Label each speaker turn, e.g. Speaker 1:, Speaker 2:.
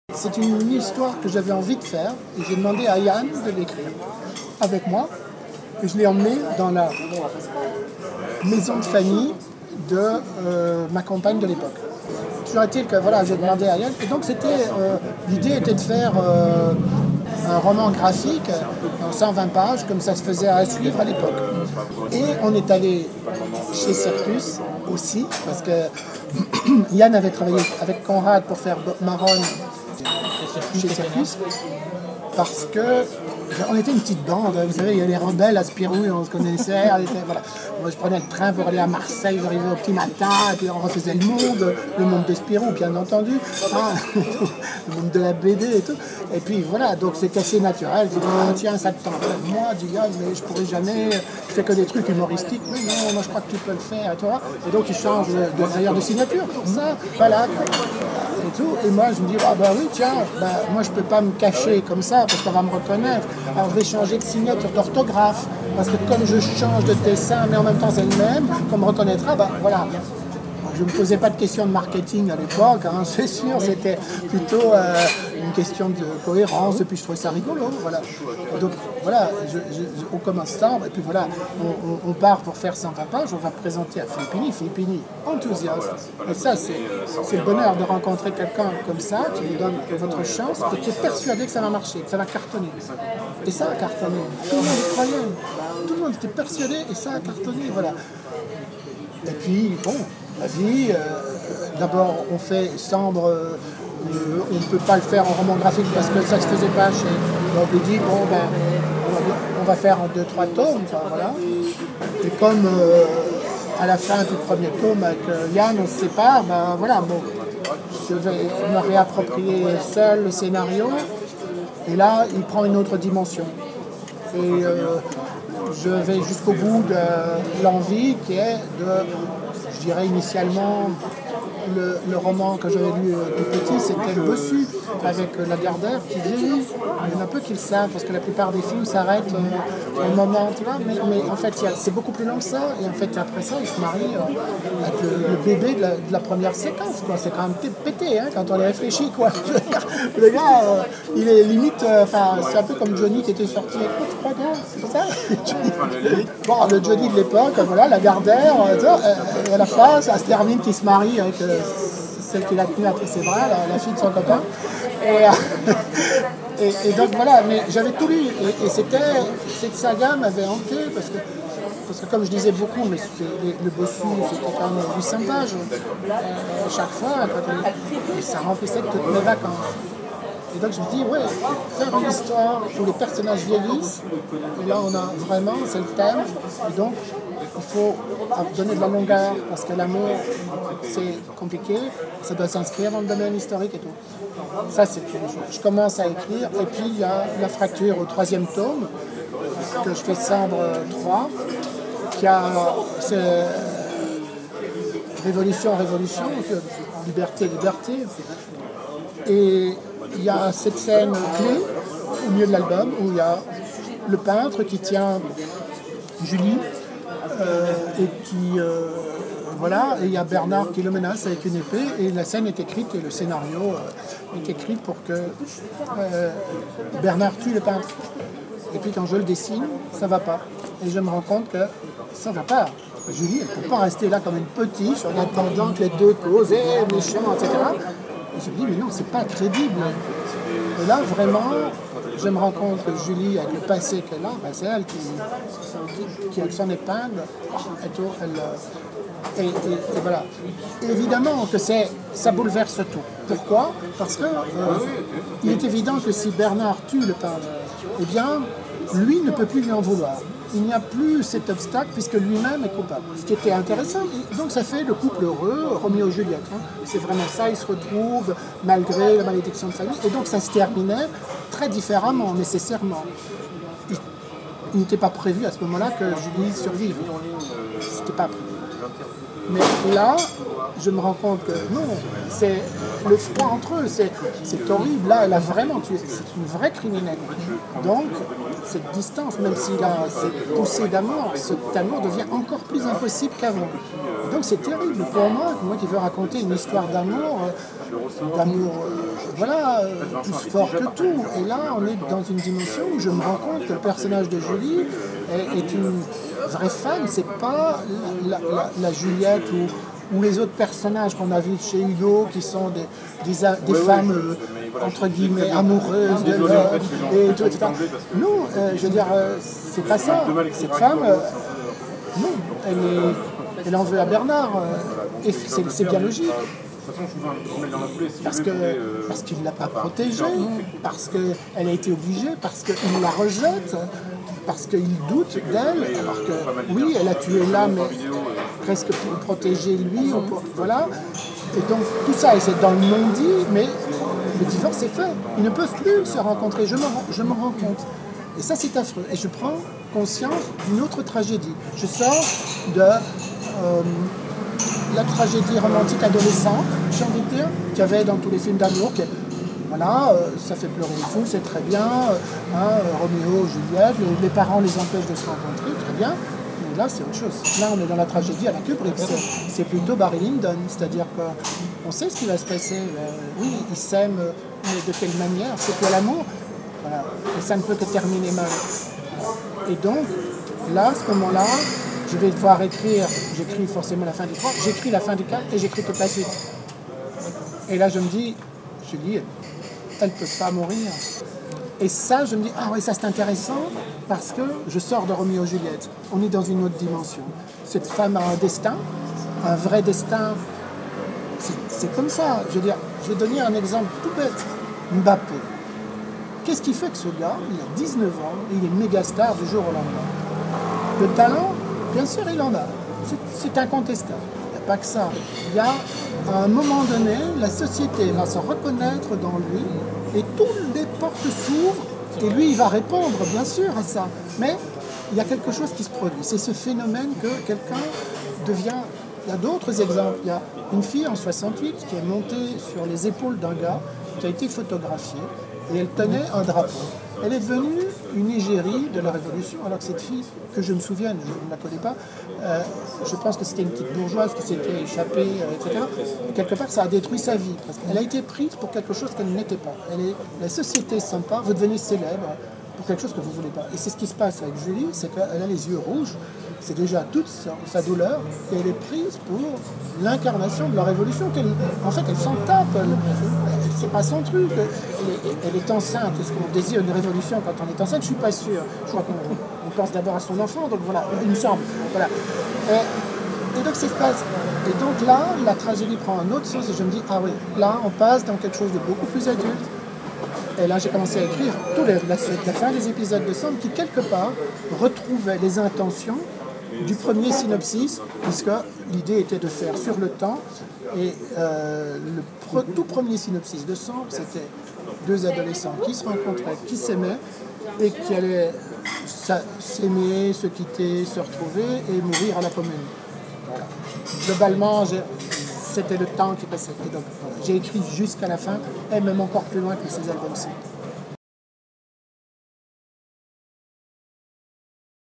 Speaker 1: C'est une histoire que j'avais envie de faire et j'ai demandé à Yann de l'écrire avec moi et je l'ai emmené dans la maison de famille de ma compagne de l'époque. Toujours est-il que voilà, j'ai demandé à Yann et donc l'idée était de faire un roman graphique en 120 pages comme ça se faisait à suivre à l'époque. Et on est allé chez Circus aussi parce que Yann avait travaillé avec Conrad pour faire Marron chez Circus parce que on était une petite bande, vous savez, il y a les rebelles à Spirou, on se connaissait, voilà. Moi je prenais le train pour aller à Marseille, j'arrivais au petit matin, et puis on refaisait le monde de Spirou, bien entendu, le monde de la BD et tout. Et puis voilà, donc c'était assez naturel, je dis, tiens, ça te tente. Moi, je dis, mais je pourrais jamais, je fais que des trucs humoristiques, mais non, moi je crois que tu peux le faire, et toi. Et donc il change d'ailleurs de signature pour ça, voilà. Et tout. Et moi je me dis, oui, tiens, moi je peux pas me cacher comme ça parce qu'on va me reconnaître. Alors je vais changer de signature, d'orthographe, parce que comme je change de dessin, mais en même temps c'est le même, qu'on me reconnaîtra, voilà. Je ne me posais pas de questions de marketing à l'époque, c'est sûr, c'était plutôt une question de cohérence, et puis je trouvais ça rigolo, voilà. Et donc voilà, on commence ça, et puis voilà, on part pour faire 120 pages, on va présenter à Filippini, enthousiaste. Et ça, c'est le bonheur de rencontrer quelqu'un comme ça, qui vous donne votre chance, et qui est persuadé que ça va marcher, que ça va cartonner. Et ça a cartonné, tout le monde y croyait, tout le monde était persuadé, et ça a cartonné, voilà. Et puis, bon, la vie, d'abord on fait Sambre, on ne peut pas le faire en roman graphique parce que ça ne se faisait pas chez... Donc on dit, on va faire 2-3 tomes, voilà. Et comme à la fin du premier tome avec Yann, on se sépare, je vais me réapproprier seul le scénario, et là il prend une autre dimension. Et je vais jusqu'au bout de l'envie qui est je dirais initialement, le roman que j'avais lu tout petit, c'était Le Bossu, avec Lagardère qui vieillit. Il y en a peu qui le savent, parce que la plupart des films s'arrêtent au moment, tu vois, mais en fait, c'est beaucoup plus long que ça, et en fait, après ça, il se marie avec le bébé de la première séquence, quoi. C'est quand même pété, quand on y réfléchit, quoi. Le gars, il est limite, c'est un peu comme Johnny qui était sorti avec quoi, tu crois, c'est pas ça? Le Johnny de l'époque, voilà, Lagardère, et à la fin, ça se termine qu'il se marie avec celle qu'il a tenue entre ses bras, la fille de son copain. Et donc voilà, mais j'avais tout lu, et cette saga m'avait hanté, parce que comme je disais beaucoup, mais le Bossu, c'était quand même 800 pages chaque fois, et ça remplissait toutes mes vacances. Et donc je me dis, faire une histoire où les personnages vieillissent, et là on a vraiment, c'est le thème, et donc il faut donner de la longueur, parce que l'amour, c'est compliqué, ça doit s'inscrire dans le domaine historique et tout. Ça, c'est une chose. Je commence à écrire, et puis il y a la fracture au 3e tome, que je fais Sambre 3, qui a révolution, liberté. Et il y a cette scène clé au milieu de l'album où il y a le peintre qui tient Julie et qui et il y a Bernard qui le menace avec une épée, et la scène est écrite et le scénario est écrit pour que Bernard tue le peintre. Et puis quand je le dessine, ça va pas, et je me rends compte que ça va pas. Julie, elle peut pas rester là comme une petite en attendant que les deux causent, méchants, etc. Et je me dis, mais non, c'est pas crédible. Et là, vraiment, je me rends compte que Julie, avec le passé qu'elle a, c'est elle qui avec son épingle, et voilà. Et évidemment que ça bouleverse tout. Pourquoi? Parce que il est évident que si Bernard tue le peintre, eh bien, lui ne peut plus lui en vouloir. Il n'y a plus cet obstacle puisque lui-même est coupable. Ce qui était intéressant. Et donc ça fait le couple heureux, Roméo et Juliette. C'est vraiment ça, ils se retrouvent malgré la malédiction de famille. Et donc ça se terminait très différemment, nécessairement. Il n'était pas prévu à ce moment-là que Julie survive. C'était pas prévu. Mais là, je me rends compte que non, c'est le froid entre eux, c'est horrible. Là, elle a vraiment tué, c'est une vraie criminelle. Donc, cette distance, même s'il a cette poussée d'amour, cet amour devient encore plus impossible qu'avant. Donc, c'est terrible pour moi qui veux raconter une histoire d'amour, plus fort que tout. Et là, on est dans une dimension où je me rends compte que le personnage de Julie est une vraie femme, c'est pas la Juliette ou les autres personnages qu'on a vus chez Hugo qui sont des femmes entre guillemets amoureuses de l'homme et tout, etc. Non, je veux dire, c'est pas ça. Cette femme, non, elle en veut à Bernard. Et c'est bien logique. Parce qu'il ne l'a pas protégée, parce qu'elle a été obligée, parce qu'il la rejette, parce qu'il doute d'elle, alors que oui, elle a tué l'âme, mais presque pour le protéger lui, voilà. Et donc tout ça, et c'est dans le non-dit, mais le divorce est fait. Ils ne peuvent plus se rencontrer, je me rends compte. Et ça, c'est affreux. Et je prends conscience d'une autre tragédie. Je sors de la tragédie romantique adolescente, j'ai envie de dire, qu'il y avait dans tous les films d'amour. Voilà, ça fait pleurer les fous, c'est très bien. Roméo, Juliette, les parents les empêchent de se rencontrer, très bien. Mais là, c'est autre chose. Là, on est dans la tragédie à la Kubrick. C'est plutôt Barry Lyndon. C'est-à-dire qu'on sait ce qui va se passer. Oui, ils s'aiment, mais de quelle manière? C'est que l'amour. Voilà. Et ça ne peut que terminer mal. Et donc, là, à ce moment-là, je vais devoir écrire, j'écris forcément la fin du 3, j'écris la fin du 4 et j'écris toute la suite. Et là, je me dis, elle ne peut pas mourir. Et ça, je me dis, ah oui, ça c'est intéressant, parce que je sors de Roméo et Juliette. On est dans une autre dimension. Cette femme a un destin, un vrai destin. C'est comme ça. Je veux dire, je vais donner un exemple tout bête. Mbappé. Qu'est-ce qui fait que ce gars, il a 19 ans, et il est méga star du jour au lendemain? Le talent, bien sûr, il en a. C'est incontestable. Il n'y a pas que ça. Il y a, à un moment donné, la société va se reconnaître dans lui et toutes les portes s'ouvrent et lui, il va répondre, bien sûr, à ça. Mais il y a quelque chose qui se produit. C'est ce phénomène que quelqu'un devient... Il y a d'autres exemples. Il y a une fille en 68 qui est montée sur les épaules d'un gars qui a été photographié et elle tenait un drapeau. Elle est devenue une égérie de la Révolution, alors que cette fille, que je me souvienne, je ne la connais pas, je pense que c'était une petite bourgeoise qui s'était échappée, etc. Et quelque part, ça a détruit sa vie, parce qu'elle a été prise pour quelque chose qu'elle n'était pas. La société sympa, vous devenez célèbre pour quelque chose que vous ne voulez pas. Et c'est ce qui se passe avec Julie, c'est qu'elle a les yeux rouges, c'est déjà toute sa douleur, et elle est prise pour l'incarnation de la Révolution. En fait, elle s'en tape. C'est pas son truc. Elle est enceinte. Est-ce qu'on désire une révolution quand on est enceinte? Je suis pas sûr. Je crois qu'on pense d'abord à son enfant, donc voilà, il me semble. Voilà. Et donc, c'est ce qui se passe. Et donc là, la tragédie prend un autre sens et je me dis, ah oui, là, on passe dans quelque chose de beaucoup plus adulte. Et là, j'ai commencé à écrire la fin des épisodes de Somme qui, quelque part, retrouvait les intentions du premier synopsis, puisque l'idée était de faire sur le temps. Et le tout premier synopsis de Somme, c'était deux adolescents qui se rencontraient, qui s'aimaient et qui allaient s'aimer, se quitter, se retrouver et mourir à la commune. Voilà. Globalement, c'était le temps qui passait. Et donc, voilà, j'ai écrit jusqu'à la fin, et même encore plus loin que ces albums-ci.